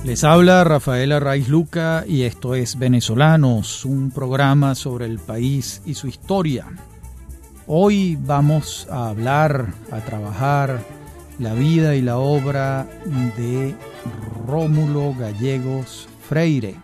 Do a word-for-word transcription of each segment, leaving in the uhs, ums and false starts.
Les habla Rafael Arraiz Luca y esto es Venezolanos, un programa sobre el país y su historia. Hoy vamos a hablar, a trabajar la vida y la obra de Rómulo Gallegos Freire.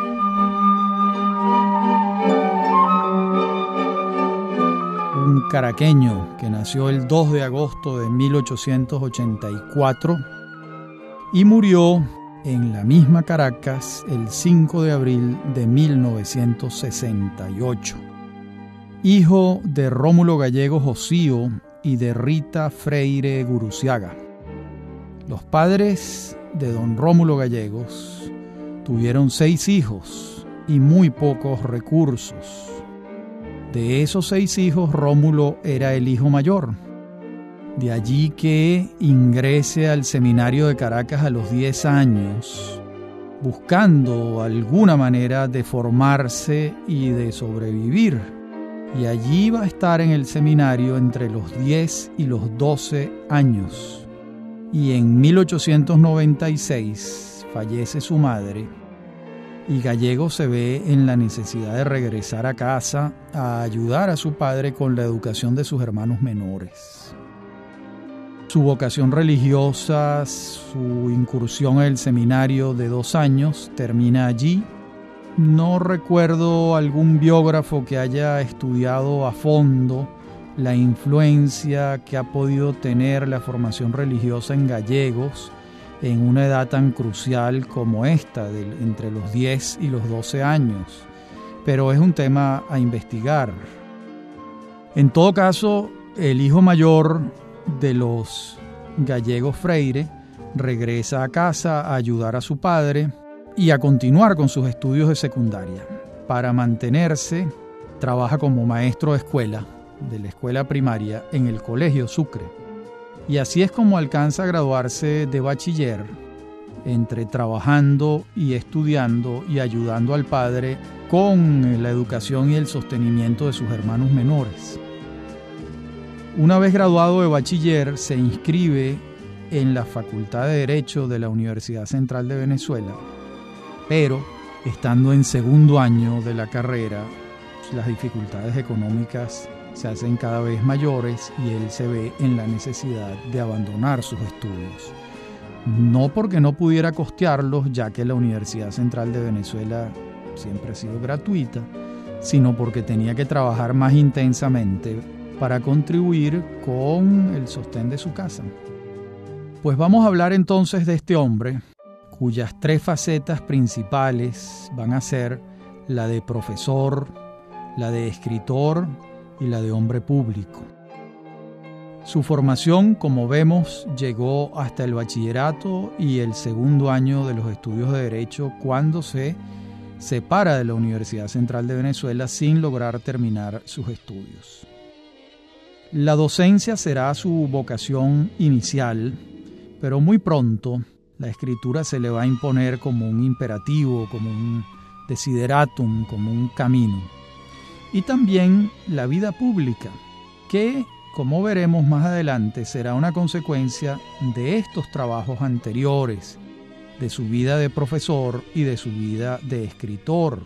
Un caraqueño que nació el dos de agosto de mil ochocientos ochenta y cuatro y murió en la misma Caracas el cinco de abril de mil novecientos sesenta y ocho. Hijo de Rómulo Gallegos Osío y de Rita Freire Guruciaga. Los padres de don Rómulo Gallegos tuvieron seis hijos y muy pocos recursos. De esos seis hijos, Rómulo era el hijo mayor. De allí que ingrese al seminario de Caracas a los diez años, buscando alguna manera de formarse y de sobrevivir. Y allí va a estar en el seminario entre los diez y los doce años. Y en mil ochocientos noventa y seis fallece su madre y Gallegos se ve en la necesidad de regresar a casa a ayudar a su padre con la educación de sus hermanos menores. Su vocación religiosa, su incursión en el seminario de dos años, termina allí. No recuerdo algún biógrafo que haya estudiado a fondo la influencia que ha podido tener la formación religiosa en Gallegos en una edad tan crucial como esta, de, entre los diez y los doce años. Pero es un tema a investigar. En todo caso, el hijo mayor de los Gallegos Freire regresa a casa a ayudar a su padre y a continuar con sus estudios de secundaria. Para mantenerse, trabaja como maestro de escuela, de la escuela primaria, en el Colegio Sucre. Y así es como alcanza a graduarse de bachiller, entre trabajando y estudiando y ayudando al padre con la educación y el sostenimiento de sus hermanos menores. Una vez graduado de bachiller, se inscribe en la Facultad de Derecho de la Universidad Central de Venezuela, pero estando en segundo año de la carrera, las dificultades económicas se hacen cada vez mayores y él se ve en la necesidad de abandonar sus estudios. No porque no pudiera costearlos, ya que la Universidad Central de Venezuela siempre ha sido gratuita, sino porque tenía que trabajar más intensamente para contribuir con el sostén de su casa. Pues vamos a hablar entonces de este hombre, cuyas tres facetas principales van a ser la de profesor, la de escritor y la de hombre público. Su formación, como vemos, llegó hasta el bachillerato y el segundo año de los estudios de Derecho, cuando se separa de la Universidad Central de Venezuela sin lograr terminar sus estudios. La docencia será su vocación inicial, pero muy pronto la escritura se le va a imponer como un imperativo, como un desideratum, como un camino. Y también la vida pública, que, como veremos más adelante, será una consecuencia de estos trabajos anteriores, de su vida de profesor y de su vida de escritor.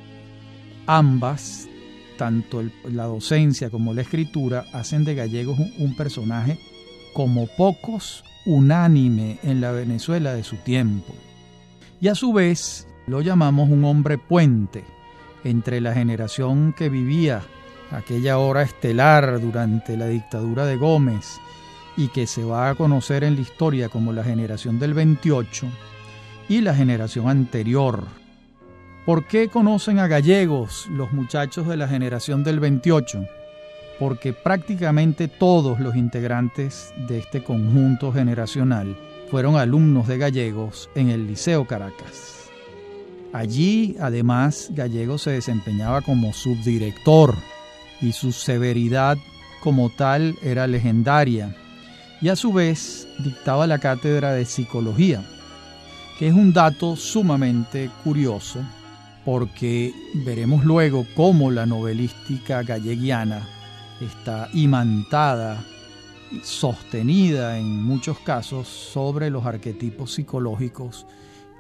Ambas, tanto el, la docencia como la escritura, hacen de Gallegos un, un personaje como pocos, unánime en la Venezuela de su tiempo. Y a su vez lo llamamos un hombre puente entre la generación que vivía aquella hora estelar durante la dictadura de Gómez y que se va a conocer en la historia como la generación del veintiocho y la generación anterior. ¿Por qué conocen a Gallegos los muchachos de la generación del veintiocho? Porque prácticamente todos los integrantes de este conjunto generacional fueron alumnos de Gallegos en el Liceo Caracas. Allí, además, Gallegos se desempeñaba como subdirector y su severidad como tal era legendaria, y a su vez dictaba la cátedra de psicología, que es un dato sumamente curioso, porque veremos luego cómo la novelística galleguiana está imantada, sostenida en muchos casos sobre los arquetipos psicológicos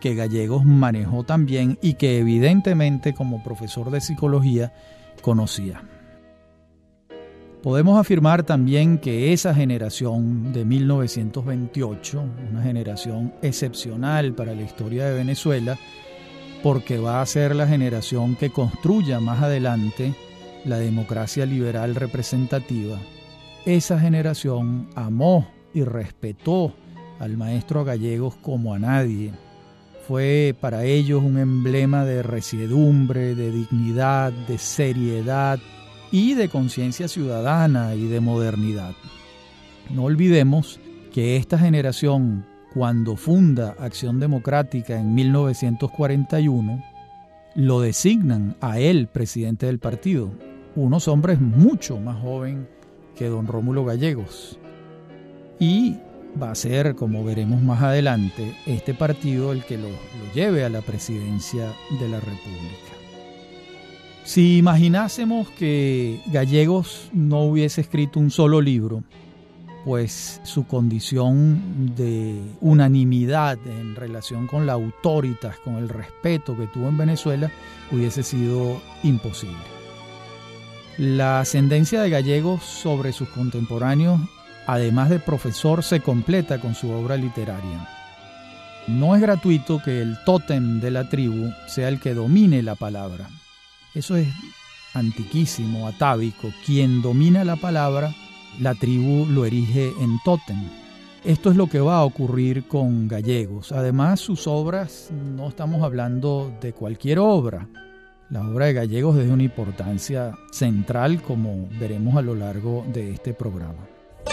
que Gallegos manejó también y que evidentemente como profesor de psicología conocía. Podemos afirmar también que esa generación de mil novecientos veintiocho, una generación excepcional para la historia de Venezuela, porque va a ser la generación que construya más adelante la democracia liberal representativa. Esa generación amó y respetó al maestro Gallegos como a nadie. Fue para ellos un emblema de resiedumbre, de dignidad, de seriedad y de conciencia ciudadana y de modernidad. No olvidemos que esta generación, cuando funda Acción Democrática en mil novecientos cuarenta y uno, lo designan a él presidente del partido, unos hombres mucho más joven que don Rómulo Gallegos. Y va a ser, como veremos más adelante, este partido el que lo, lo lleve a la presidencia de la República. Si imaginásemos que Gallegos no hubiese escrito un solo libro, pues su condición de unanimidad en relación con la autoritas, con el respeto que tuvo en Venezuela, hubiese sido imposible. La ascendencia de Gallegos sobre sus contemporáneos, además de profesor, se completa con su obra literaria. No es gratuito que el tótem de la tribu sea el que domine la palabra. Eso es antiquísimo, atávico. Quien domina la palabra, la tribu lo erige en tótem. Esto es lo que va a ocurrir con Gallegos. Además, sus obras, no estamos hablando de cualquier obra. La obra de Gallegos es de una importancia central, como veremos a lo largo de este programa.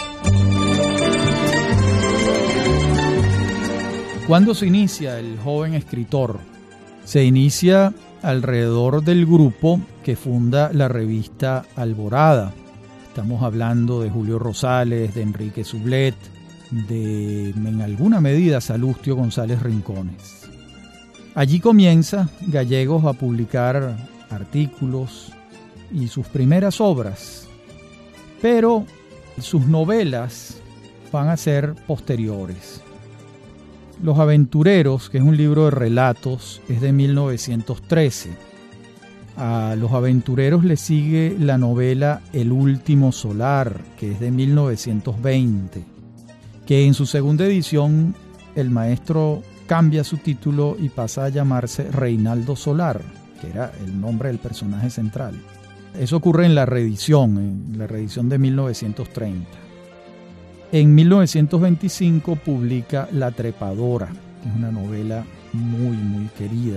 ¿Cuándo se inicia el joven escritor? Se inicia alrededor del grupo que funda la revista Alborada. Estamos hablando de Julio Rosales, de Enrique Sublet, de, en alguna medida, Salustio González Rincones. Allí comienza Gallegos a publicar artículos y sus primeras obras, pero sus novelas van a ser posteriores. Los Aventureros, que es un libro de relatos, es de mil novecientos trece. A Los Aventureros le sigue la novela El Último Solar, que es de mil novecientos veinte, que en su segunda edición el maestro cambia su título y pasa a llamarse Reinaldo Solar, que era el nombre del personaje central. Eso ocurre en la reedición, en la reedición de mil novecientos treinta. En mil novecientos veinticinco publica La Trepadora, que es una novela muy, muy querida.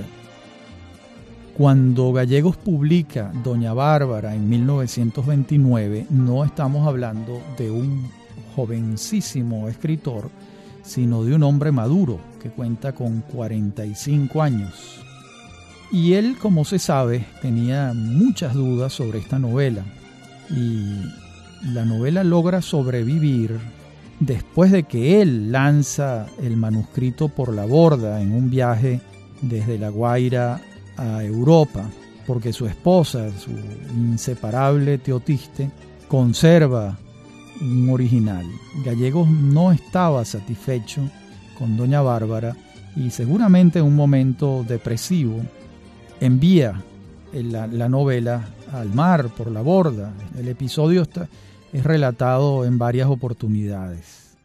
Cuando Gallegos publica Doña Bárbara en mil novecientos veintinueve, no estamos hablando de un jovencísimo escritor, sino de un hombre maduro que cuenta con cuarenta y cinco años. Y él, como se sabe, tenía muchas dudas sobre esta novela. Y la novela logra sobrevivir después de que él lanza el manuscrito por la borda en un viaje desde La Guaira a Europa, porque su esposa, su inseparable Teotiste, conserva un original. Gallegos no estaba satisfecho con Doña Bárbara y seguramente en un momento depresivo envía la, la novela al mar por la borda. El episodio está, es relatado en varias oportunidades.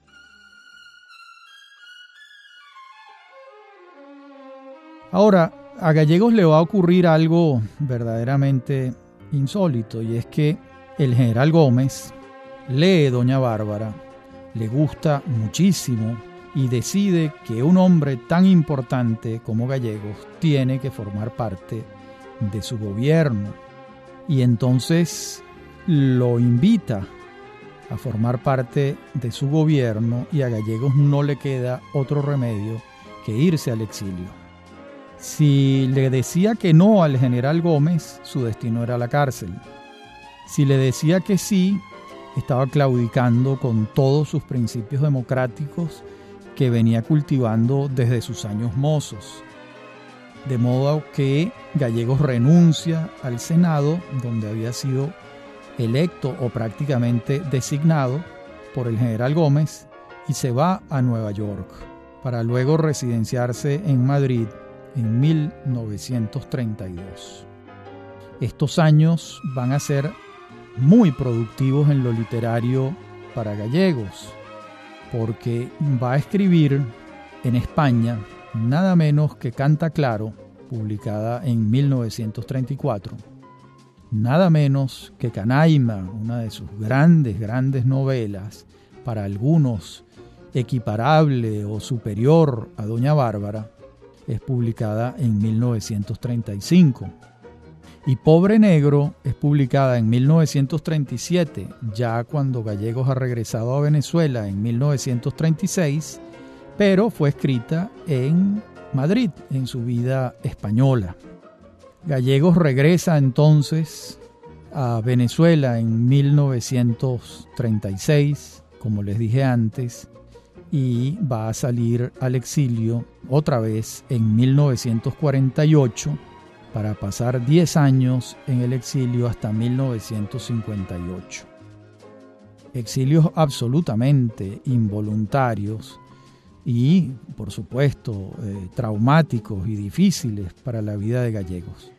Ahora, a Gallegos le va a ocurrir algo verdaderamente insólito, y es que el general Gómez lee Doña Bárbara, le gusta muchísimo y decide que un hombre tan importante como Gallegos tiene que formar parte de su gobierno, y entonces lo invita a formar parte de su gobierno, y a Gallegos no le queda otro remedio que irse al exilio. Si le decía que no al general Gómez, su destino era la cárcel. Si le decía que sí, estaba claudicando con todos sus principios democráticos que venía cultivando desde sus años mozos. De modo que Gallegos renuncia al Senado, donde había sido electo o prácticamente designado por el general Gómez, y se va a Nueva York. para luego residenciarse en Madrid en mil novecientos treinta y dos. Estos años van a ser muy productivos en lo literario para Gallegos, porque va a escribir en España nada menos que Canta Claro, publicada en mil novecientos treinta y cuatro, nada menos que Canaima, una de sus grandes, grandes novelas, para algunos equiparable o superior a Doña Bárbara, es publicada en mil novecientos treinta y cinco. Y Pobre Negro es publicada en mil novecientos treinta y siete, ya cuando Gallegos ha regresado a Venezuela en mil novecientos treinta y seis, pero fue escrita en Madrid, en su vida española. Gallegos regresa entonces a Venezuela en mil novecientos treinta y seis, como les dije antes, y va a salir al exilio otra vez en mil novecientos cuarenta y ocho para pasar diez años en el exilio hasta mil novecientos cincuenta y ocho. Exilios absolutamente involuntarios y, por supuesto, eh, traumáticos y difíciles para la vida de Gallegos.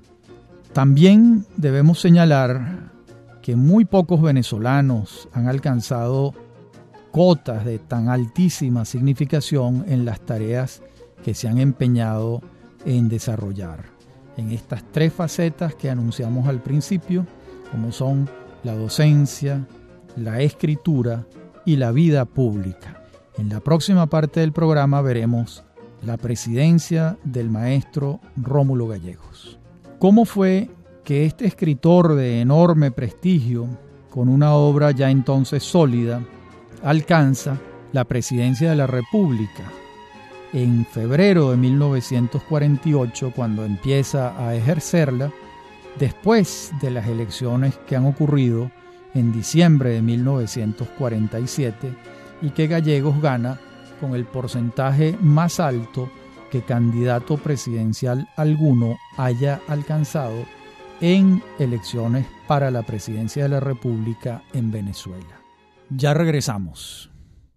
También debemos señalar que muy pocos venezolanos han alcanzado cotas de tan altísima significación en las tareas que se han empeñado en desarrollar, en estas tres facetas que anunciamos al principio, como son la docencia, la escritura y la vida pública. En la próxima parte del programa veremos la presidencia del maestro Rómulo Gallegos. ¿Cómo fue que este escritor de enorme prestigio, con una obra ya entonces sólida, alcanza la presidencia de la República? En febrero de mil novecientos cuarenta y ocho, cuando empieza a ejercerla, después de las elecciones que han ocurrido en diciembre de mil novecientos cuarenta y siete, y que Gallegos gana con el porcentaje más alto que candidato presidencial alguno haya alcanzado en elecciones para la presidencia de la República en Venezuela. Ya regresamos.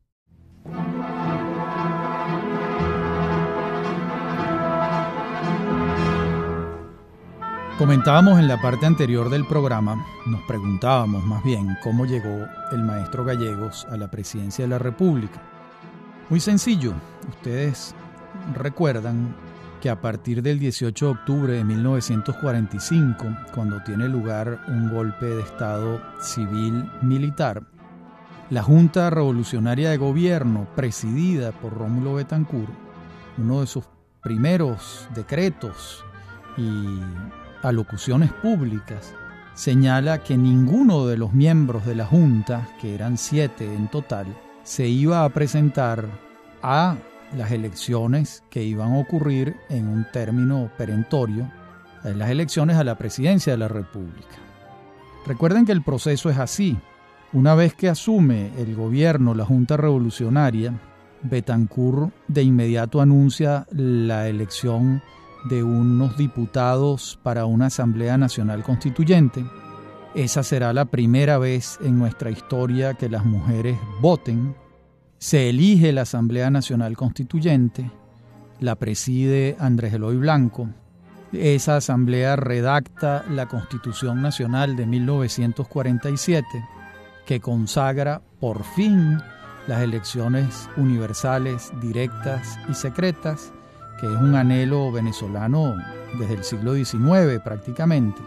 Comentábamos en la parte anterior del programa, nos preguntábamos más bien cómo llegó el maestro Gallegos a la presidencia de la República. Muy sencillo, ustedes recuerdan que a partir del dieciocho de octubre de mil novecientos cuarenta y cinco, cuando tiene lugar un golpe de Estado civil-militar, la Junta Revolucionaria de Gobierno, presidida por Rómulo Betancourt, uno de sus primeros decretos y alocuciones públicas, señala que ninguno de los miembros de la Junta, que eran siete en total, se iba a presentar a las elecciones que iban a ocurrir en un término perentorio, en las elecciones a la presidencia de la República. Recuerden que el proceso es así. Una vez que asume el gobierno la Junta Revolucionaria, Betancourt de inmediato anuncia la elección de unos diputados para una Asamblea Nacional Constituyente. Esa será la primera vez en nuestra historia que las mujeres voten. Se elige la Asamblea Nacional Constituyente, la preside Andrés Eloy Blanco. Esa asamblea redacta la Constitución Nacional de mil novecientos cuarenta y siete, que consagra por fin las elecciones universales, directas y secretas, que es un anhelo venezolano desde el siglo diecinueve prácticamente.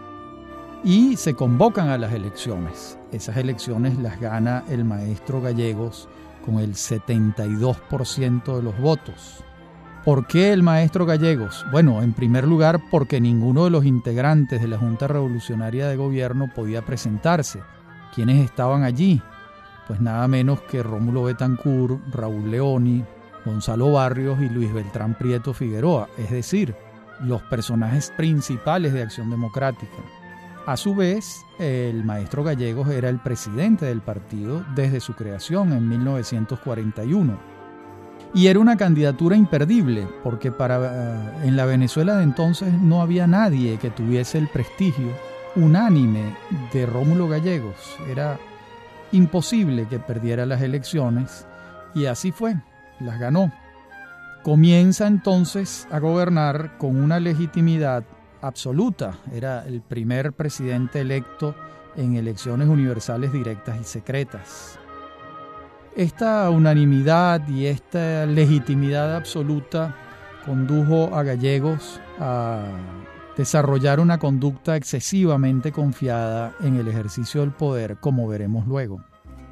Y se convocan a las elecciones. Esas elecciones las gana el maestro Gallegos con el setenta y dos por ciento de los votos. ¿Por qué el maestro Gallegos? Bueno, en primer lugar, porque ninguno de los integrantes de la Junta Revolucionaria de Gobierno podía presentarse. ¿Quiénes estaban allí? Pues nada menos que Rómulo Betancourt, Raúl Leoni, Gonzalo Barrios y Luis Beltrán Prieto Figueroa, es decir, los personajes principales de Acción Democrática. A su vez, el maestro Gallegos era el presidente del partido desde su creación en mil novecientos cuarenta y uno. Y era una candidatura imperdible, porque para, en la Venezuela de entonces no había nadie que tuviese el prestigio unánime de Rómulo Gallegos. Era imposible que perdiera las elecciones, y así fue, las ganó. Comienza entonces a gobernar con una legitimidad absoluta. Era el primer presidente electo en elecciones universales directas y secretas. Esta unanimidad y esta legitimidad absoluta condujo a Gallegos a desarrollar una conducta excesivamente confiada en el ejercicio del poder, como veremos luego.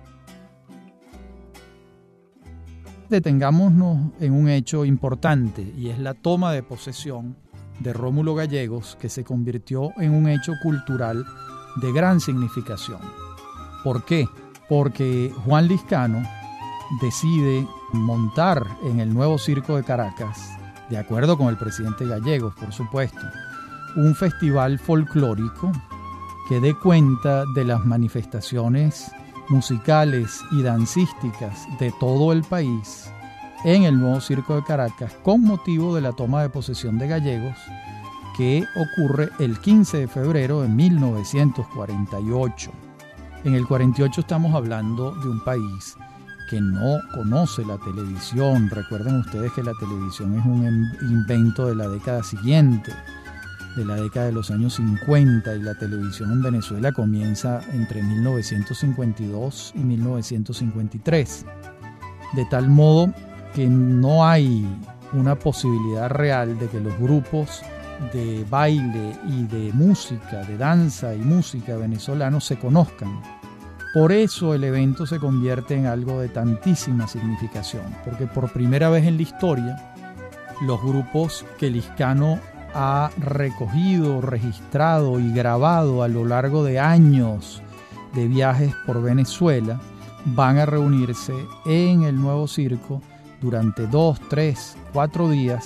Detengámonos en un hecho importante, y es la toma de posesión de Rómulo Gallegos, que se convirtió en un hecho cultural de gran significación. ¿Por qué? Porque Juan Lizcano decide montar en el nuevo Circo de Caracas, de acuerdo con el presidente Gallegos, por supuesto, un festival folclórico que dé cuenta de las manifestaciones musicales y dancísticas de todo el país en el nuevo Circo de Caracas, con motivo de la toma de posesión de Gallegos, que ocurre el quince de febrero de mil novecientos cuarenta y ocho. En el cuarenta y ocho estamos hablando de un país que no conoce la televisión. Recuerden ustedes que la televisión es un invento de la década siguiente, de la década de los años cincuenta, y la televisión en Venezuela comienza entre mil novecientos cincuenta y dos y mil novecientos cincuenta y tres. De tal modo que no hay una posibilidad real de que los grupos de baile y de música, de danza y música venezolanos se conozcan. Por eso el evento se convierte en algo de tantísima significación, porque por primera vez en la historia los grupos que Lizcano ha recogido, registrado y grabado a lo largo de años de viajes por Venezuela van a reunirse en el nuevo circo durante dos, tres, cuatro días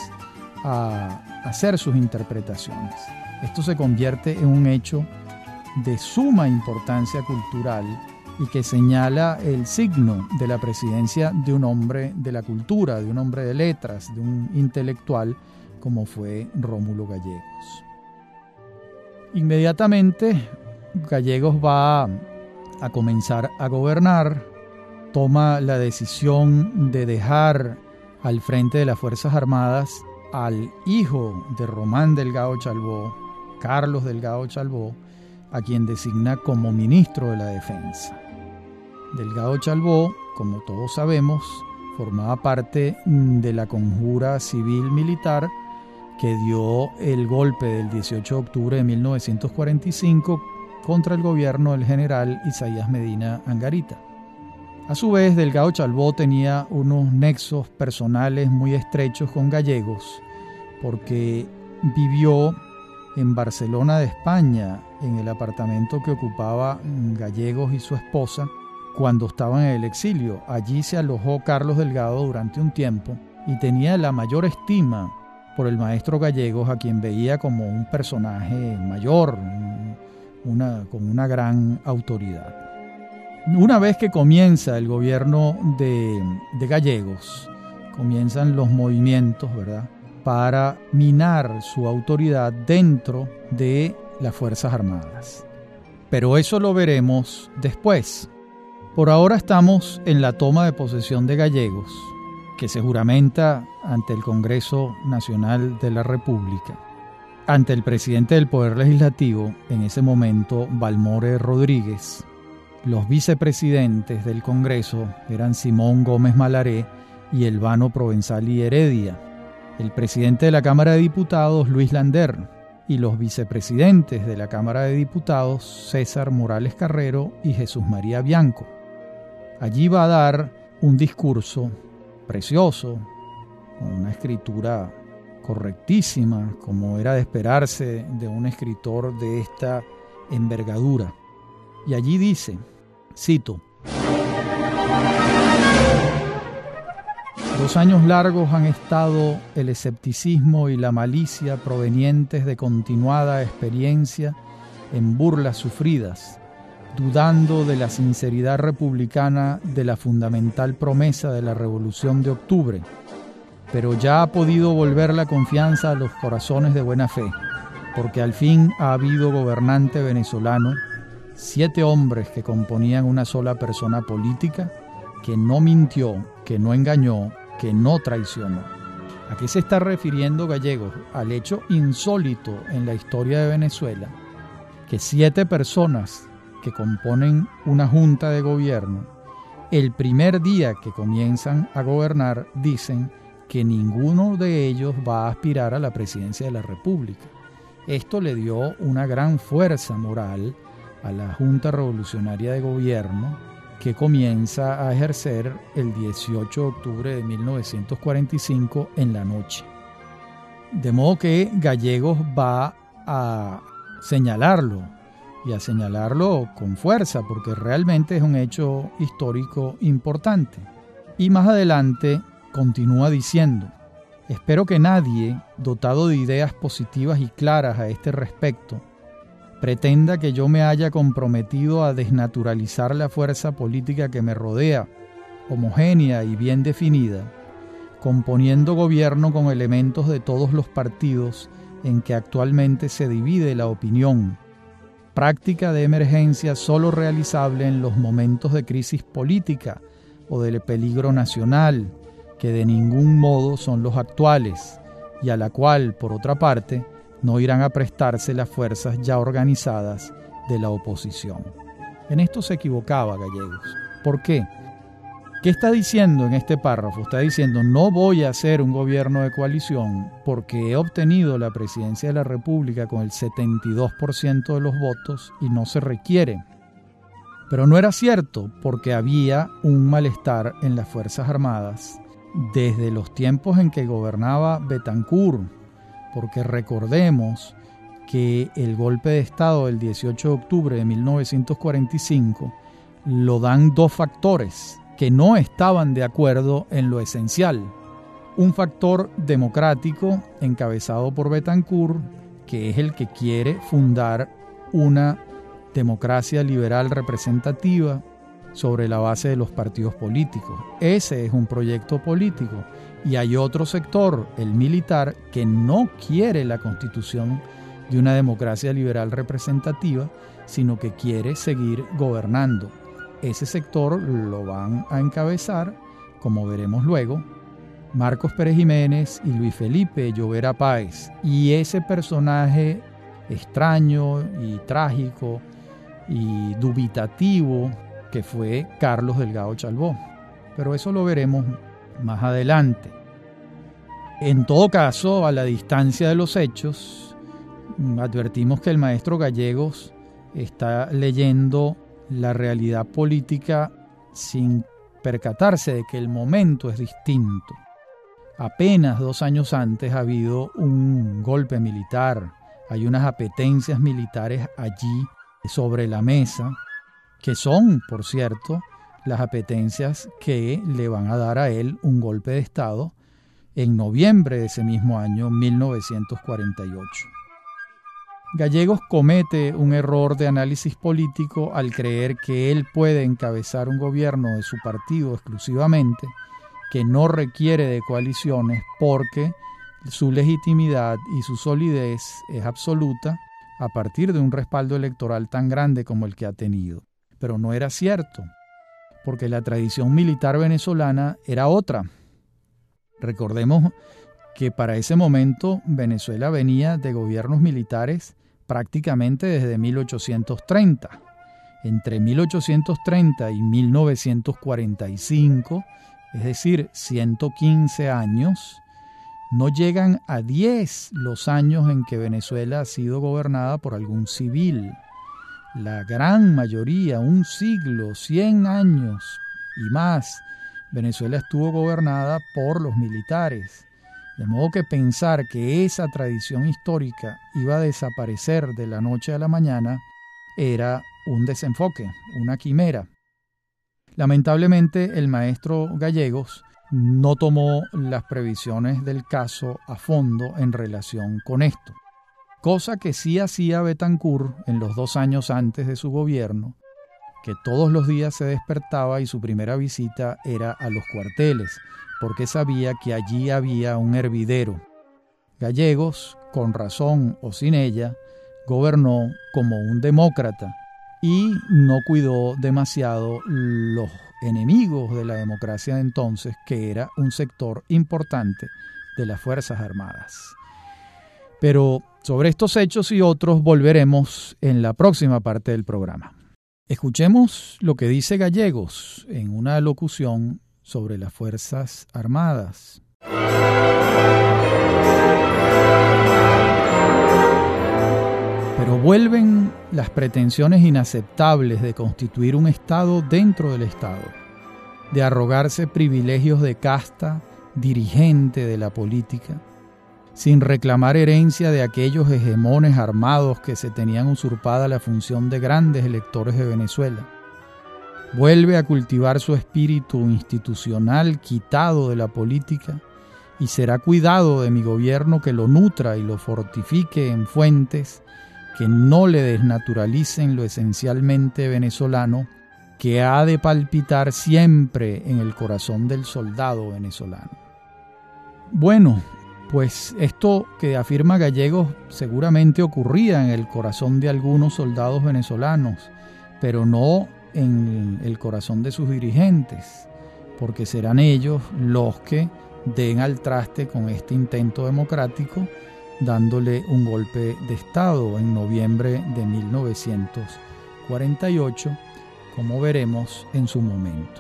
a hacer sus interpretaciones. Esto se convierte en un hecho de suma importancia cultural y que señala el signo de la presidencia de un hombre de la cultura, de un hombre de letras, de un intelectual como fue Rómulo Gallegos. Inmediatamente Gallegos va a comenzar a gobernar, toma la decisión de dejar al frente de las Fuerzas Armadas al hijo de Román Delgado Chalbaud, Carlos Delgado Chalbaud, a quien designa como ministro de la Defensa. Delgado Chalbaud, como todos sabemos, formaba parte de la conjura civil-militar que dio el golpe del dieciocho de octubre de mil novecientos cuarenta y cinco contra el gobierno del general Isaías Medina Angarita. A su vez, Delgado Chalbaud tenía unos nexos personales muy estrechos con Gallegos, porque vivió en Barcelona de España, en el apartamento que ocupaba Gallegos y su esposa cuando estaban en el exilio. Allí se alojó Carlos Delgado durante un tiempo y tenía la mayor estima por el maestro Gallegos, a quien veía como un personaje mayor, una, con una gran autoridad. Una vez que comienza el gobierno de, de Gallegos, comienzan los movimientos, ¿verdad?, para minar su autoridad dentro de las Fuerzas Armadas. Pero eso lo veremos después. Por ahora estamos en la toma de posesión de Gallegos, que se juramenta ante el Congreso Nacional de la República, ante el presidente del Poder Legislativo, en ese momento Balmore Rodríguez. Los vicepresidentes del Congreso eran Simón Gómez Malaré y Elvano Provenzali Heredia. El presidente de la Cámara de Diputados, Luis Lander, y los vicepresidentes de la Cámara de Diputados, César Morales Carrero y Jesús María Bianco. Allí va a dar un discurso precioso, con una escritura correctísima, como era de esperarse de un escritor de esta envergadura. Y allí dice, cito: Dos años largos han estado el escepticismo y la malicia provenientes de continuada experiencia en burlas sufridas, dudando de la sinceridad republicana de la fundamental promesa de la Revolución de Octubre, pero ya ha podido volver la confianza a los corazones de buena fe, porque al fin ha habido gobernante venezolano, siete hombres que componían una sola persona política, que no mintió, que no engañó, que no traicionó. ¿A qué se está refiriendo Gallegos? Al hecho insólito en la historia de Venezuela, que siete personas que componen una junta de gobierno, el primer día que comienzan a gobernar, dicen que ninguno de ellos va a aspirar a la presidencia de la República. Esto le dio una gran fuerza moral a la Junta Revolucionaria de Gobierno, que comienza a ejercer el dieciocho de octubre de mil novecientos cuarenta y cinco en la noche. De modo que Gallegos va a señalarlo, y a señalarlo con fuerza, porque realmente es un hecho histórico importante. Y más adelante continúa diciendo: espero que nadie, dotado de ideas positivas y claras a este respecto, pretenda que yo me haya comprometido a desnaturalizar la fuerza política que me rodea, homogénea y bien definida, componiendo gobierno con elementos de todos los partidos en que actualmente se divide la opinión, práctica de emergencia solo realizable en los momentos de crisis política o de peligro nacional, que de ningún modo son los actuales, y a la cual, por otra parte, no irán a prestarse las fuerzas ya organizadas de la oposición. En esto se equivocaba Gallegos. ¿Por qué? ¿Qué está diciendo en este párrafo? Está diciendo: no voy a hacer un gobierno de coalición porque he obtenido la presidencia de la República con el setenta y dos por ciento de los votos y no se requiere. Pero no era cierto, porque había un malestar en las Fuerzas Armadas desde los tiempos en que gobernaba Betancur, porque recordemos que el golpe de Estado del dieciocho de octubre de mil novecientos cuarenta y cinco lo dan dos factores que no estaban de acuerdo en lo esencial. Un factor democrático encabezado por Betancur, que es el que quiere fundar una democracia liberal representativa sobre la base de los partidos políticos. Ese es un proyecto político. Y hay otro sector, el militar, que no quiere la constitución de una democracia liberal representativa, sino que quiere seguir gobernando. Ese sector lo van a encabezar, como veremos luego, Marcos Pérez Jiménez y Luis Felipe Llovera Páez. Y ese personaje extraño y trágico y dubitativo que fue Carlos Delgado Chalbó. Pero eso lo veremos más adelante. En todo caso, a la distancia de los hechos, advertimos que el maestro Gallegos está leyendo la realidad política sin percatarse de que el momento es distinto. Apenas dos años antes ha habido un golpe militar, hay unas apetencias militares allí sobre la mesa, que son, por cierto, las apetencias que le van a dar a él un golpe de Estado en noviembre de ese mismo año, mil novecientos cuarenta y ocho. Gallegos comete un error de análisis político al creer que él puede encabezar un gobierno de su partido exclusivamente, que no requiere de coaliciones porque su legitimidad y su solidez es absoluta a partir de un respaldo electoral tan grande como el que ha tenido. Pero no era cierto, porque la tradición militar venezolana era otra. Recordemos que para ese momento Venezuela venía de gobiernos militares prácticamente desde mil ochocientos treinta. Entre mil ochocientos treinta y mil novecientos cuarenta y cinco, es decir, ciento quince años, no llegan a diez los años en que Venezuela ha sido gobernada por algún civil. La gran mayoría, un siglo, cien años y más, Venezuela estuvo gobernada por los militares. De modo que pensar que esa tradición histórica iba a desaparecer de la noche a la mañana era un desenfoque, una quimera. Lamentablemente, el maestro Gallegos no tomó las previsiones del caso a fondo en relación con esto, cosa que sí hacía Betancur en los dos años antes de su gobierno, que todos los días se despertaba y su primera visita era a los cuarteles, porque sabía que allí había un hervidero. Gallegos, con razón o sin ella, gobernó como un demócrata y no cuidó demasiado los enemigos de la democracia de entonces, que era un sector importante de las Fuerzas Armadas. Pero sobre estos hechos y otros volveremos en la próxima parte del programa. Escuchemos lo que dice Gallegos en una locución sobre las Fuerzas Armadas. Pero vuelven las pretensiones inaceptables de constituir un Estado dentro del Estado, de arrogarse privilegios de casta dirigente de la política, sin reclamar herencia de aquellos hegemones armados que se tenían usurpada la función de grandes electores de Venezuela. Vuelve a cultivar su espíritu institucional quitado de la política y será cuidado de mi gobierno que lo nutra y lo fortifique en fuentes que no le desnaturalicen lo esencialmente venezolano que ha de palpitar siempre en el corazón del soldado venezolano. Bueno, pues esto que afirma Gallegos seguramente ocurría en el corazón de algunos soldados venezolanos, pero no en el corazón de sus dirigentes, porque serán ellos los que den al traste con este intento democrático, dándole un golpe de Estado en noviembre de mil novecientos cuarenta y ocho, como veremos en su momento.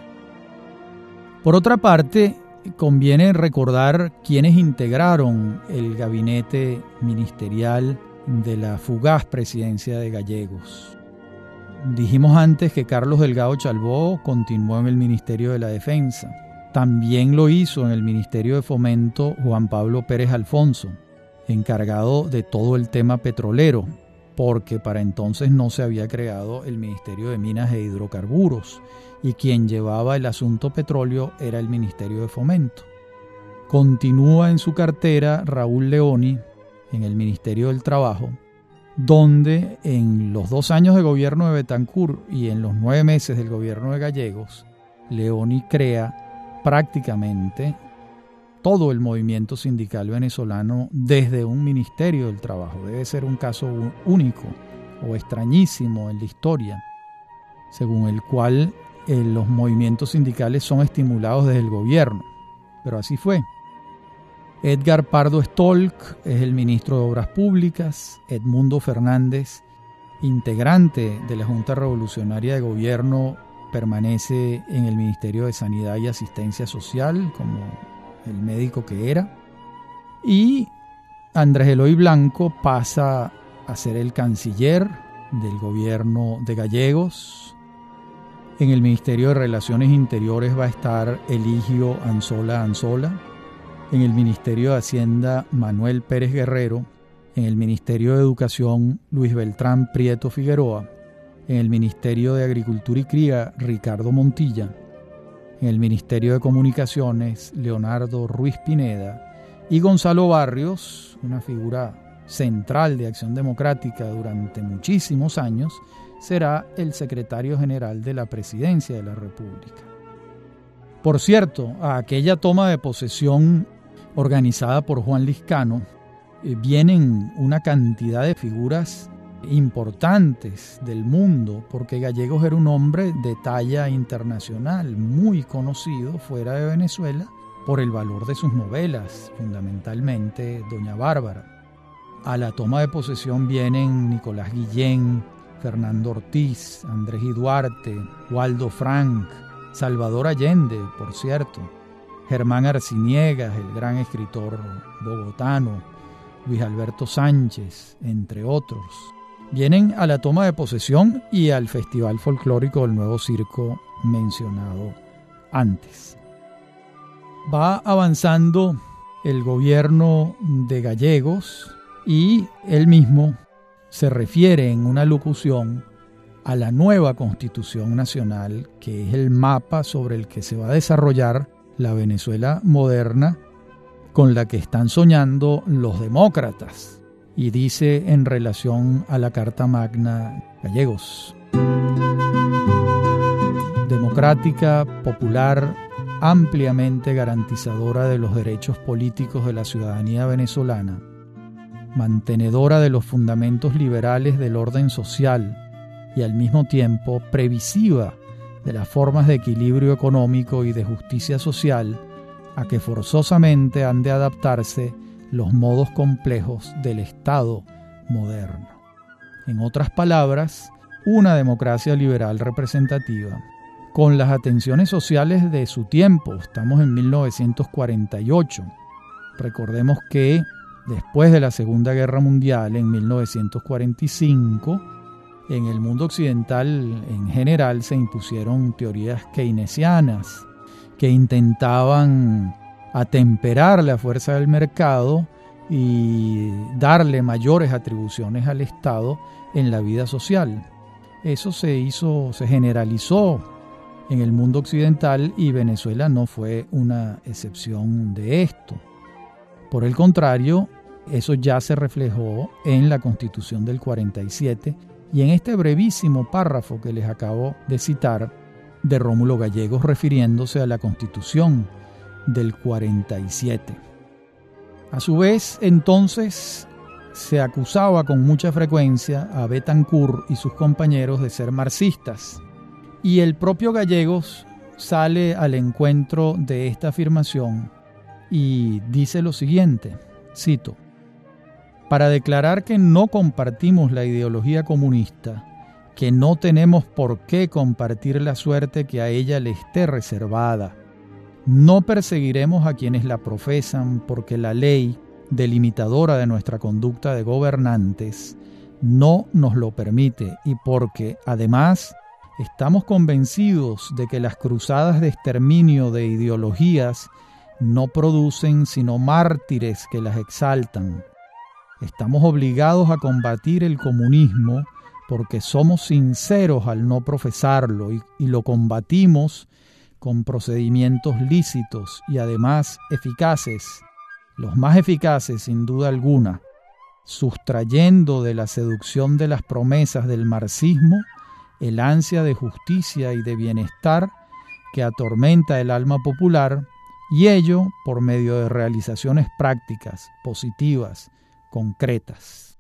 Por otra parte, conviene recordar quiénes integraron el gabinete ministerial de la fugaz presidencia de Gallegos. Dijimos antes que Carlos Delgado Chalbó continuó en el Ministerio de la Defensa. También lo hizo en el Ministerio de Fomento Juan Pablo Pérez Alfonso, encargado de todo el tema petrolero, porque para entonces no se había creado el Ministerio de Minas e Hidrocarburos, y quien llevaba el asunto petróleo era el Ministerio de Fomento. Continúa en su cartera Raúl Leoni en el Ministerio del Trabajo, donde en los dos años de gobierno de Betancur y en los nueve meses del gobierno de Gallegos, Leoni crea prácticamente todo el movimiento sindical venezolano desde un Ministerio del Trabajo. Debe ser un caso único o extrañísimo en la historia, según el cual eh, los movimientos sindicales son estimulados desde el gobierno. Pero así fue. Edgar Pardo Stolk es el ministro de Obras Públicas. Edmundo Fernández, integrante de la Junta Revolucionaria de Gobierno, permanece en el Ministerio de Sanidad y Asistencia Social como el médico que era. Y Andrés Eloy Blanco pasa a ser el canciller del gobierno de Gallegos. En el Ministerio de Relaciones Interiores va a estar Eligio Anzola Anzola. En el Ministerio de Hacienda, Manuel Pérez Guerrero. En el Ministerio de Educación, Luis Beltrán Prieto Figueroa. En el Ministerio de Agricultura y Cría, Ricardo Montilla. En el Ministerio de Comunicaciones, Leonardo Ruiz Pineda. Y Gonzalo Barrios, una figura central de Acción Democrática durante muchísimos años, será el secretario general de la Presidencia de la República. Por cierto, a aquella toma de posesión organizada por Juan Liscano, eh, vienen una cantidad de figuras importantes del mundo, porque Gallegos era un hombre de talla internacional, muy conocido fuera de Venezuela por el valor de sus novelas, fundamentalmente Doña Bárbara. A la toma de posesión vienen Nicolás Guillén, Fernando Ortiz, Andrés I. Duarte, Waldo Frank, Salvador Allende, por cierto, Germán Arciniegas, el gran escritor bogotano, Luis Alberto Sánchez, entre otros. Vienen a la toma de posesión y al Festival Folclórico del Nuevo Circo mencionado antes. Va avanzando el gobierno de Gallegos y él mismo se refiere en una locución a la nueva Constitución Nacional, que es el mapa sobre el que se va a desarrollar la Venezuela moderna con la que están soñando los demócratas. Y dice en relación a la Carta Magna Gallegos: democrática, popular, ampliamente garantizadora de los derechos políticos de la ciudadanía venezolana, mantenedora de los fundamentos liberales del orden social y al mismo tiempo previsiva de las formas de equilibrio económico y de justicia social, a que forzosamente han de adaptarse los modos complejos del Estado moderno. En otras palabras, una democracia liberal representativa, con las atenciones sociales de su tiempo. Estamos en mil novecientos cuarenta y ocho. Recordemos que después de la Segunda Guerra Mundial, en mil novecientos cuarenta y cinco, en el mundo occidental en general se impusieron teorías keynesianas que intentaban atemperar la fuerza del mercado y darle mayores atribuciones al Estado en la vida social. Eso se hizo, se generalizó en el mundo occidental y Venezuela no fue una excepción de esto. Por el contrario, eso ya se reflejó en la Constitución del cuarenta y siete y en este brevísimo párrafo que les acabo de citar de Rómulo Gallegos refiriéndose a la Constitución del cuarenta y siete. A su vez, entonces, se acusaba con mucha frecuencia a Bethancourt y sus compañeros de ser marxistas, y el propio Gallegos sale al encuentro de esta afirmación y dice lo siguiente, cito: para declarar que no compartimos la ideología comunista, que no tenemos por qué compartir la suerte que a ella le esté reservada. No perseguiremos a quienes la profesan porque la ley, delimitadora de nuestra conducta de gobernantes, no nos lo permite y porque, además, estamos convencidos de que las cruzadas de exterminio de ideologías no producen sino mártires que las exaltan. Estamos obligados a combatir el comunismo porque somos sinceros al no profesarlo y, y lo combatimos con procedimientos lícitos y además eficaces, los más eficaces sin duda alguna, sustrayendo de la seducción de las promesas del marxismo el ansia de justicia y de bienestar que atormenta el alma popular, y ello por medio de realizaciones prácticas, positivas, concretas.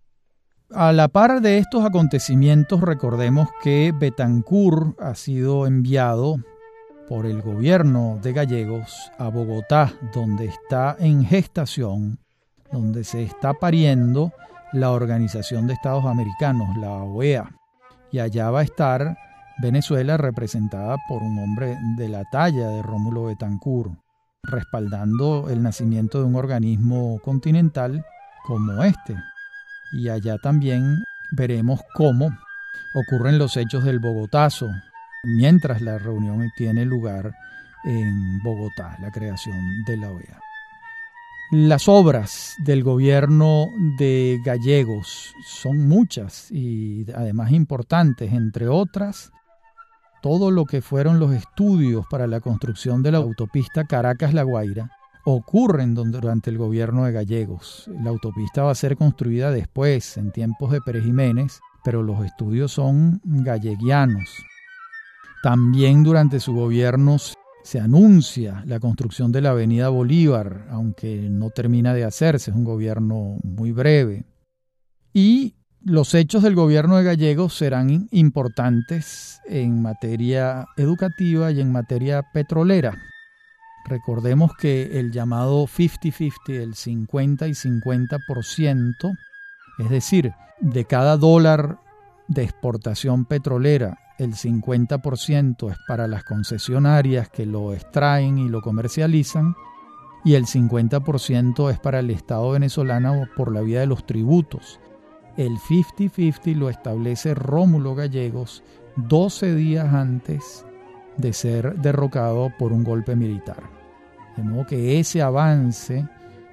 A la par de estos acontecimientos, recordemos que Bethancourt ha sido enviado por el gobierno de Gallegos a Bogotá, donde está en gestación, donde se está pariendo la Organización de Estados Americanos, la O E A, y allá va a estar Venezuela representada por un hombre de la talla de Rómulo Bethancourt, respaldando el nacimiento de un organismo continental como este. Y allá también veremos cómo ocurren los hechos del Bogotazo, mientras la reunión tiene lugar en Bogotá, la creación de la O E A. Las obras del gobierno de Gallegos son muchas y además importantes, entre otras, todo lo que fueron los estudios para la construcción de la autopista Caracas-La Guaira ocurren durante el gobierno de Gallegos. La autopista va a ser construida después, en tiempos de Pérez Jiménez, pero los estudios son galleguianos. También durante su gobierno se anuncia la construcción de la avenida Bolívar, aunque no termina de hacerse, es un gobierno muy breve. Y los hechos del gobierno de Gallegos serán importantes en materia educativa y en materia petrolera. Recordemos que el llamado cincuenta cincuenta, el cincuenta y cincuenta por ciento, es decir, de cada dólar de exportación petrolera, el cincuenta por ciento es para las concesionarias que lo extraen y lo comercializan, y el cincuenta por ciento es para el Estado venezolano por la vía de los tributos. El cincuenta cincuenta lo establece Rómulo Gallegos doce días antes de ser derrocado por un golpe militar. De modo que ese avance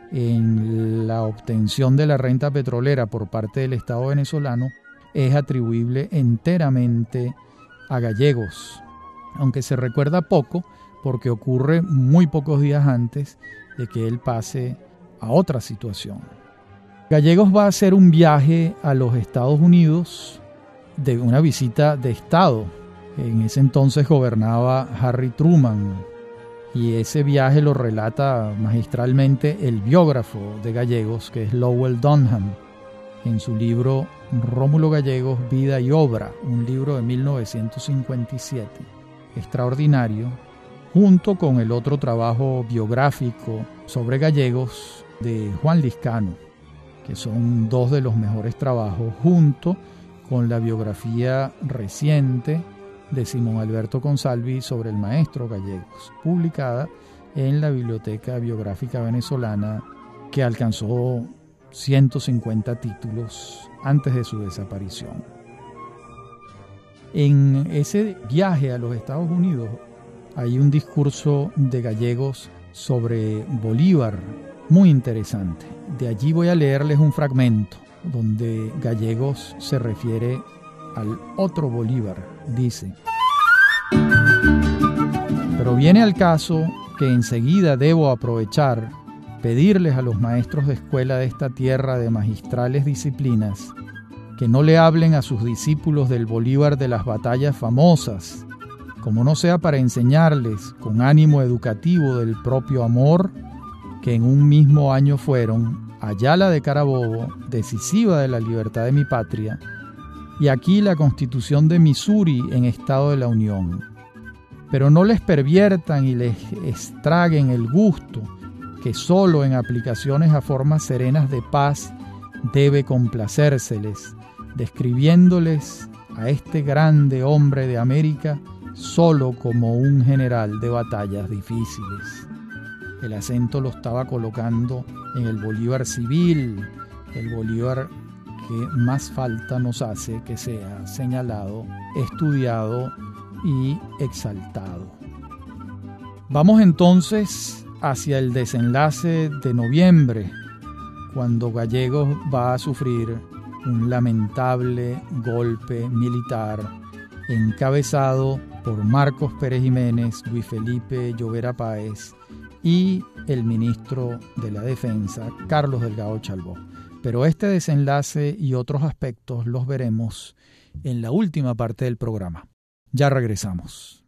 en la obtención de la renta petrolera por parte del Estado venezolano es atribuible enteramente a Gallegos, aunque se recuerda poco porque ocurre muy pocos días antes de que él pase a otra situación. Gallegos va a hacer un viaje a los Estados Unidos, de una visita de Estado. En ese entonces gobernaba Harry Truman, y ese viaje lo relata magistralmente el biógrafo de Gallegos, que es Lowell Dunham, en su libro Rómulo Gallegos, Vida y Obra, un libro de mil novecientos cincuenta y siete, extraordinario, junto con el otro trabajo biográfico sobre gallegos de Juan Liscano, que son dos de los mejores trabajos, junto con la biografía reciente de Simón Alberto Consalvi sobre el maestro Gallegos, publicada en la Biblioteca Biográfica Venezolana, que alcanzó ciento cincuenta títulos antes de su desaparición. En ese viaje a los Estados Unidos hay un discurso de Gallegos sobre Bolívar muy interesante. De allí voy a leerles un fragmento donde Gallegos se refiere al otro Bolívar. Dice: pero viene al caso que enseguida debo aprovechar, pedirles a los maestros de escuela de esta tierra de magistrales disciplinas que no le hablen a sus discípulos del Bolívar de las batallas famosas, como no sea para enseñarles con ánimo educativo del propio amor, que en un mismo año fueron Ayala de Carabobo, decisiva de la libertad de mi patria, y aquí la Constitución de Missouri en estado de la Unión. Pero no les perviertan y les estraguen el gusto, que solo en aplicaciones a formas serenas de paz debe complacérseles, describiéndoles a este grande hombre de América solo como un general de batallas difíciles. El acento lo estaba colocando en el Bolívar civil, el Bolívar que más falta nos hace que sea señalado, estudiado y exaltado. Vamos entonces hacia el desenlace de noviembre, cuando Gallegos va a sufrir un lamentable golpe militar encabezado por Marcos Pérez Jiménez, Luis Felipe Llovera Páez y el ministro de la Defensa, Carlos Delgado Chalbó. Pero este desenlace y otros aspectos los veremos en la última parte del programa. Ya regresamos.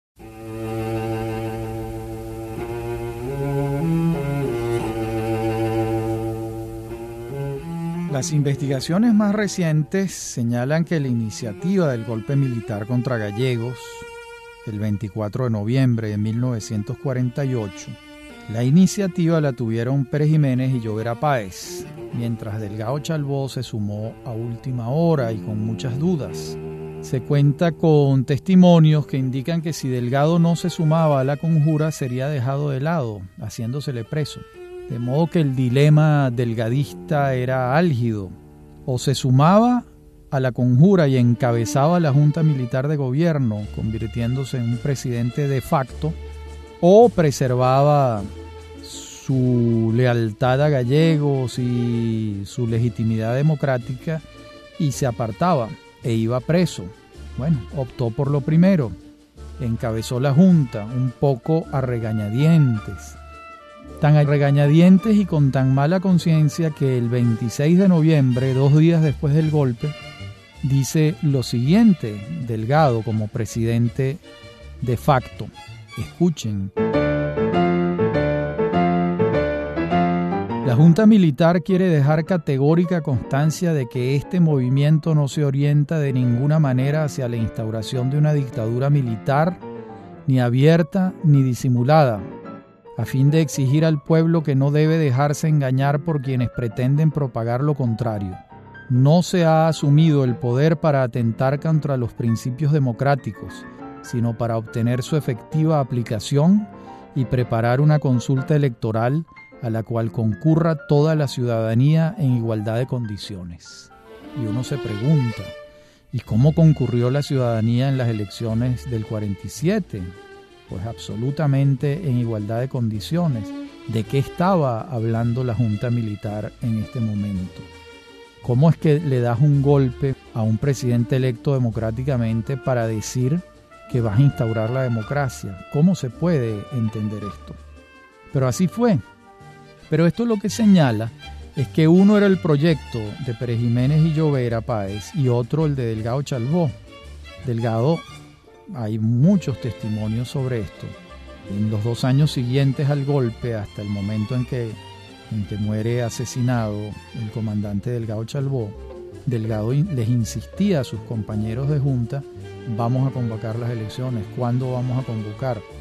Las investigaciones más recientes señalan que la iniciativa del golpe militar contra Gallegos, el veinticuatro de noviembre de mil novecientos cuarenta y ocho, la iniciativa la tuvieron Pérez Jiménez y Llovera Páez, mientras Delgado Chalbó se sumó a última hora y con muchas dudas. Se cuenta con testimonios que indican que si Delgado no se sumaba a la conjura sería dejado de lado, haciéndosele preso. De modo que el dilema delgadista era álgido: o se sumaba a la conjura y encabezaba la Junta Militar de Gobierno, convirtiéndose en un presidente de facto, o preservaba su lealtad a Gallegos y su legitimidad democrática y se apartaba e iba preso. Bueno, optó por lo primero, encabezó la Junta, un poco a regañadientes. Tan a regañadientes y con tan mala conciencia que el veintiséis de noviembre, dos días después del golpe, dice lo siguiente Delgado como presidente de facto. Escuchen. La Junta Militar quiere dejar categórica constancia de que este movimiento no se orienta de ninguna manera hacia la instauración de una dictadura militar, ni abierta ni disimulada, a fin de exigir al pueblo que no debe dejarse engañar por quienes pretenden propagar lo contrario. No se ha asumido el poder para atentar contra los principios democráticos, sino para obtener su efectiva aplicación y preparar una consulta electoral a la cual concurra toda la ciudadanía en igualdad de condiciones. Y uno se pregunta, ¿y cómo concurrió la ciudadanía en las elecciones del cuarenta y siete? Pues absolutamente en igualdad de condiciones. ¿De qué estaba hablando la Junta Militar en este momento? ¿Cómo es que le das un golpe a un presidente electo democráticamente para decir que vas a instaurar la democracia? ¿Cómo se puede entender esto? Pero así fue. Pero esto lo que señala es que uno era el proyecto de Pérez Jiménez y Llovera Páez y otro el de Delgado Chalbó. Delgado, hay muchos testimonios sobre esto. En los dos años siguientes al golpe, hasta el momento en que, en que muere asesinado el comandante Delgado Chalbó, Delgado les insistía a sus compañeros de junta: vamos a convocar las elecciones, ¿cuándo vamos a convocar?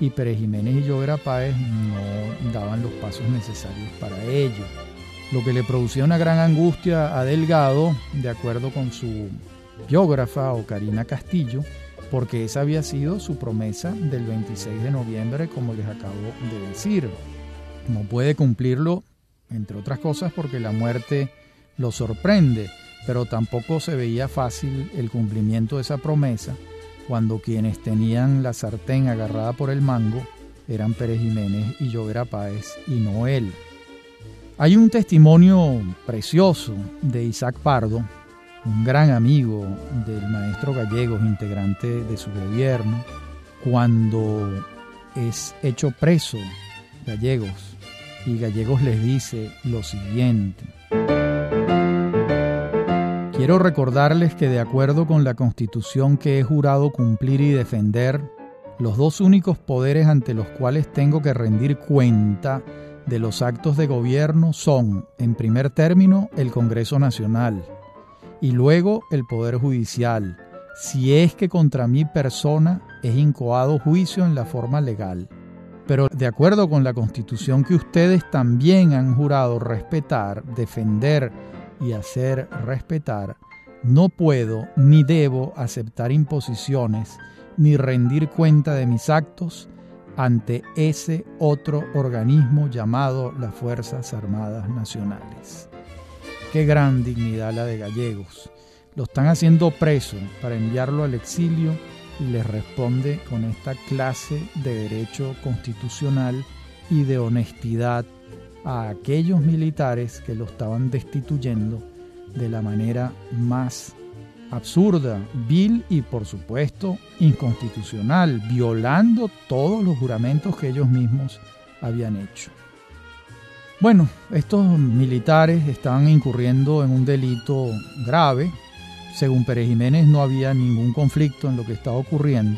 y Pérez Jiménez y Llovera Páez no daban los pasos necesarios para ello, lo que le producía una gran angustia a Delgado, de acuerdo con su biógrafa Ocarina Castillo, porque esa había sido su promesa del veintiséis de noviembre, como les acabo de decir. No puede cumplirlo, entre otras cosas, porque la muerte lo sorprende, pero tampoco se veía fácil el cumplimiento de esa promesa cuando quienes tenían la sartén agarrada por el mango eran Pérez Jiménez y Llovera Páez y no él. Hay un testimonio precioso de Isaac Pardo, un gran amigo del maestro Gallegos, integrante de su gobierno, cuando es hecho preso Gallegos, y Gallegos les dice lo siguiente: quiero recordarles que de acuerdo con la Constitución que he jurado cumplir y defender, los dos únicos poderes ante los cuales tengo que rendir cuenta de los actos de gobierno son, en primer término, el Congreso Nacional y luego el Poder Judicial, si es que contra mi persona es incoado juicio en la forma legal. Pero de acuerdo con la Constitución que ustedes también han jurado respetar, defender y hacer respetar, no puedo ni debo aceptar imposiciones ni rendir cuenta de mis actos ante ese otro organismo llamado las Fuerzas Armadas Nacionales. Qué gran dignidad la de Gallegos. Lo están haciendo preso para enviarlo al exilio y les responde con esta clase de derecho constitucional y de honestidad a aquellos militares que lo estaban destituyendo de la manera más absurda, vil y por supuesto inconstitucional, violando todos los juramentos que ellos mismos habían hecho. Bueno, estos militares estaban incurriendo en un delito grave. Según Pérez Jiménez, no había ningún conflicto en lo que estaba ocurriendo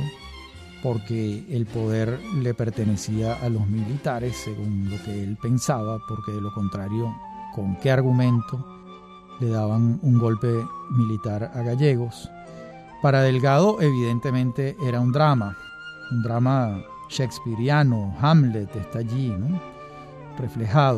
porque el poder le pertenecía a los militares, según lo que él pensaba, porque de lo contrario, ¿con qué argumento le daban un golpe militar a Gallegos? Para Delgado, evidentemente, era un drama, un drama shakespeariano. Hamlet está allí, ¿no?, reflejado.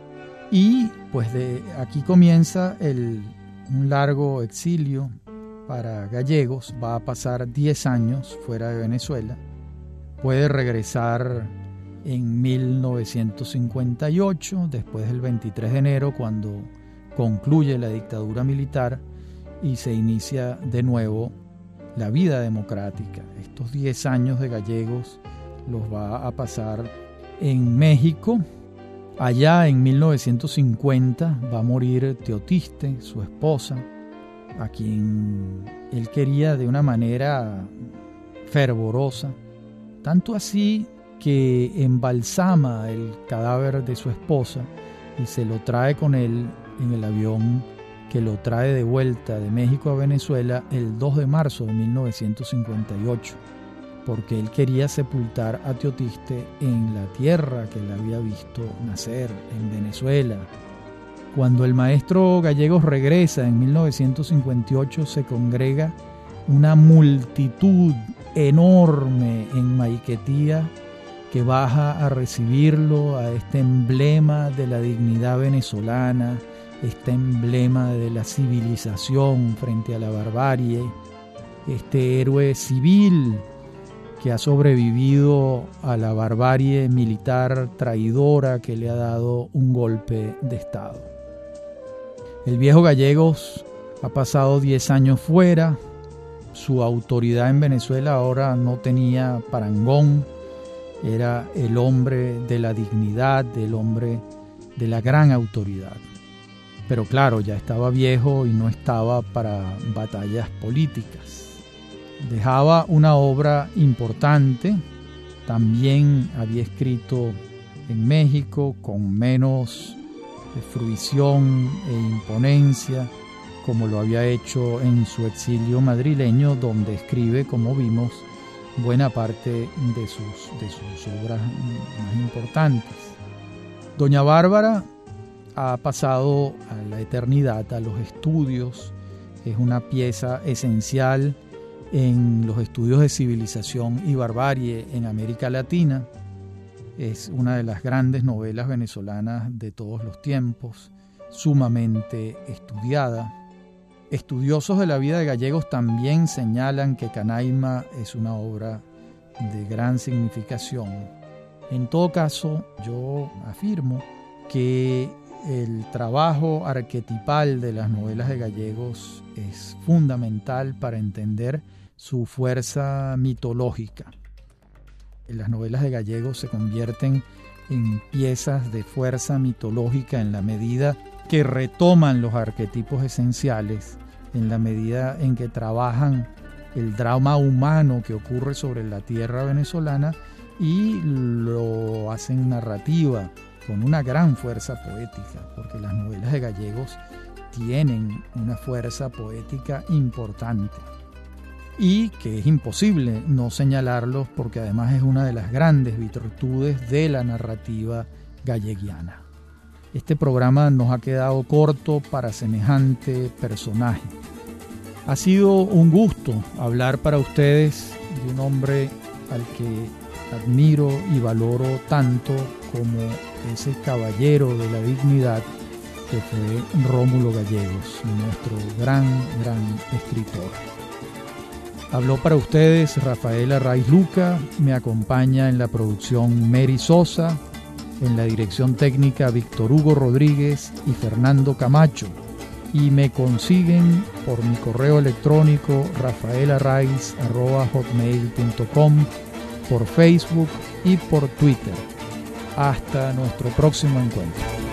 Y pues de aquí comienza el, un largo exilio para Gallegos. Va a pasar diez años fuera de Venezuela. Puede regresar en mil novecientos cincuenta y ocho, después del veintitrés de enero, cuando concluye la dictadura militar y se inicia de nuevo la vida democrática. Estos diez años de Gallegos los va a pasar en México. Allá en mil novecientos cincuenta va a morir Teotiste, su esposa, a quien él quería de una manera fervorosa, tanto así que embalsama el cadáver de su esposa y se lo trae con él en el avión que lo trae de vuelta de México a Venezuela el dos de marzo de mil novecientos cincuenta y ocho, porque él quería sepultar a Teotiste en la tierra que él había visto nacer, en Venezuela. Cuando el maestro Gallegos regresa en mil novecientos cincuenta y ocho, se congrega una multitud enorme en Maiquetía que baja a recibirlo, a este emblema de la dignidad venezolana, este emblema de la civilización frente a la barbarie, este héroe civil que ha sobrevivido a la barbarie militar traidora que le ha dado un golpe de Estado. El viejo Gallegos ha pasado diez años fuera. Su autoridad en Venezuela ahora no tenía parangón. Era el hombre de la dignidad, el hombre de la gran autoridad. Pero claro, ya estaba viejo y no estaba para batallas políticas. Dejaba una obra importante. También había escrito en México con menos fruición e imponencia, como lo había hecho en su exilio madrileño, donde escribe, como vimos, buena parte de sus, de sus obras más importantes. Doña Bárbara ha pasado a la eternidad, a los estudios. Es una pieza esencial en los estudios de civilización y barbarie en América Latina. Es una de las grandes novelas venezolanas de todos los tiempos, sumamente estudiada. Estudiosos de la vida de Gallegos también señalan que Canaima es una obra de gran significación. En todo caso, yo afirmo que el trabajo arquetipal de las novelas de Gallegos es fundamental para entender su fuerza mitológica. Las novelas de Gallegos se convierten en piezas de fuerza mitológica en la medida que retoman los arquetipos esenciales, en la medida en que trabajan el drama humano que ocurre sobre la tierra venezolana y lo hacen narrativa con una gran fuerza poética, porque las novelas de Gallegos tienen una fuerza poética importante y que es imposible no señalarlos, porque además es una de las grandes virtudes de la narrativa galleguiana. Este programa nos ha quedado corto para semejante personaje. Ha sido un gusto hablar para ustedes de un hombre al que admiro y valoro tanto como ese caballero de la dignidad que fue Rómulo Gallegos, nuestro gran, gran escritor. Habló para ustedes Rafael Arraiz Luca, me acompaña en la producción Mary Sosa, en la dirección técnica Víctor Hugo Rodríguez y Fernando Camacho, y me consiguen por mi correo electrónico rafaelarraiz arroba hotmail punto com, por Facebook y por Twitter. Hasta nuestro próximo encuentro.